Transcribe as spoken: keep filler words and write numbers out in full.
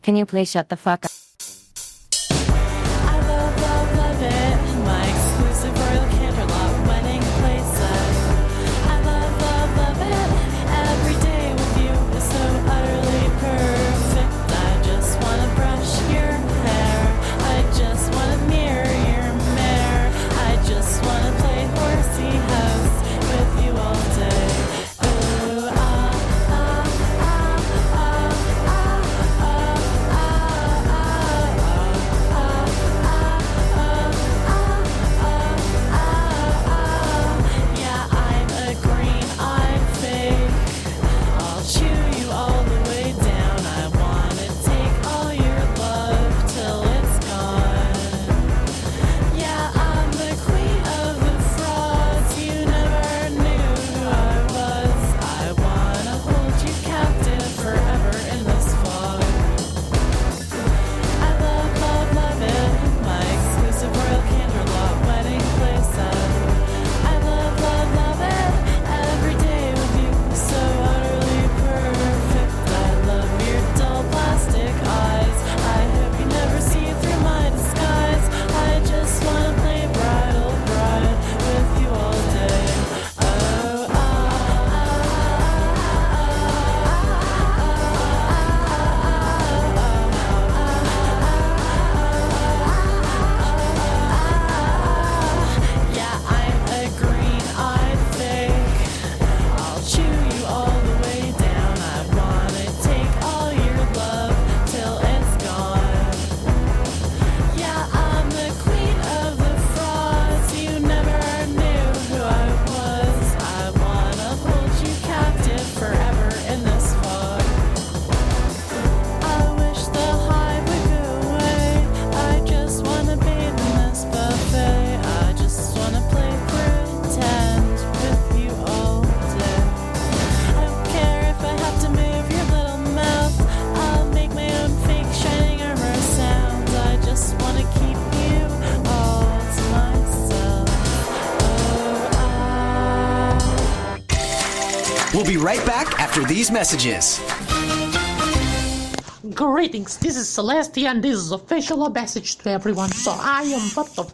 Can you please shut the fuck up? I love, love, love it. My exclusive Royal Canterlot wedding playset. I love, love, love it. Every day with you is so utterly perfect. I just want to brush your hair. I just want to mirror your mare. I just want to play horsey house with you all day. Ooh, ah, ah, ah, ah, ah, ah, yeah, I'm a green-eyed fake. I'll chew you all the way down. I wanna take all your love till it's gone. Yeah, I'm the queen of the frauds. You never knew who I was. I wanna hold you captive forever in this fog. I love, love, love it. My exclusive Royal Canterlot wedding playset. I love, love, love it. Every day with you is so utterly perfect. I love your dull plastic eyes. I hope you never see through my disguise. I just wanna play bridal bride with you all day. Oh, ah, ah, yeah, I'm a green-eyed fake. I'll chew you all the way down. I wanna take all your love till it's gone. Yeah, I'm the queen of the frauds. You never knew who I was. I wanna hold you captive forever in this fog. I wish the high would go away. I just wanna bathe in this buffet. I just wanna play pretend with you all day. I don't care if I have to move your little mouth. I'll make my own fake shining armor sounds. I just wanna keep you all to myself. Oh, ah. We'll be right back after these messages. Greetings, this is Celestia and this is official message to everyone. So I am what the